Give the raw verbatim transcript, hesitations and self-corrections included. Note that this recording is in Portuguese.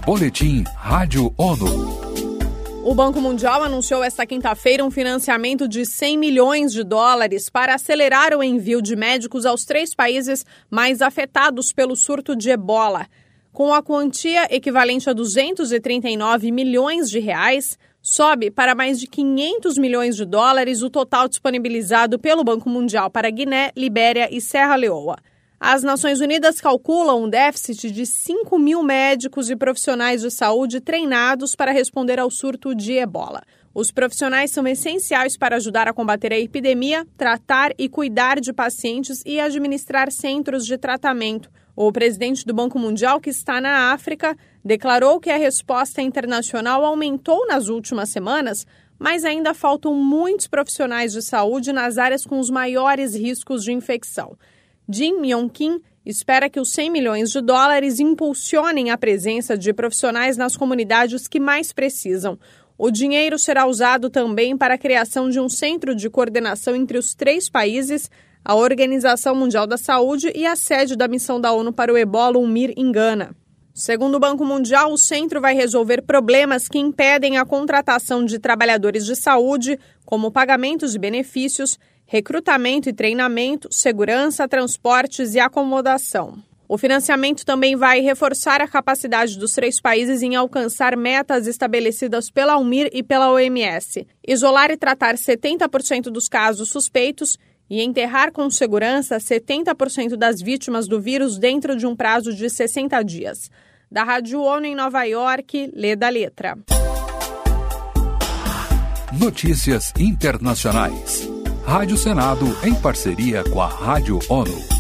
Boletim Rádio ONU. O Banco Mundial anunciou esta quinta-feira um financiamento de cem milhões de dólares para acelerar o envio de médicos aos três países mais afetados pelo surto de ebola. Com a quantia equivalente a duzentos e trinta e nove milhões de reais, sobe para mais de quinhentos milhões de dólares o total disponibilizado pelo Banco Mundial para Guiné, Libéria e Serra Leoa. As Nações Unidas calculam um déficit de cinco mil médicos e profissionais de saúde treinados para responder ao surto de ebola. Os profissionais são essenciais para ajudar a combater a epidemia, tratar e cuidar de pacientes e administrar centros de tratamento. O presidente do Banco Mundial, que está na África, declarou que a resposta internacional aumentou nas últimas semanas, mas ainda faltam muitos profissionais de saúde nas áreas com os maiores riscos de infecção. Jim Yong Kim espera que os cem milhões de dólares impulsionem a presença de profissionais nas comunidades que mais precisam. O dinheiro será usado também para a criação de um centro de coordenação entre os três países, a Organização Mundial da Saúde e a sede da missão da ONU para o Ebola, UNMIR, em Gana. Segundo o Banco Mundial, o centro vai resolver problemas que impedem a contratação de trabalhadores de saúde, como pagamentos de benefícios, recrutamento e treinamento, segurança, transportes e acomodação. O financiamento também vai reforçar a capacidade dos três países em alcançar metas estabelecidas pela UNMIR e pela O M S, isolar e tratar setenta por cento dos casos suspeitos e enterrar com segurança setenta por cento das vítimas do vírus dentro de um prazo de sessenta dias. Da Rádio ONU em Nova York, lê da letra. Notícias internacionais. Rádio Senado em parceria com a Rádio ONU.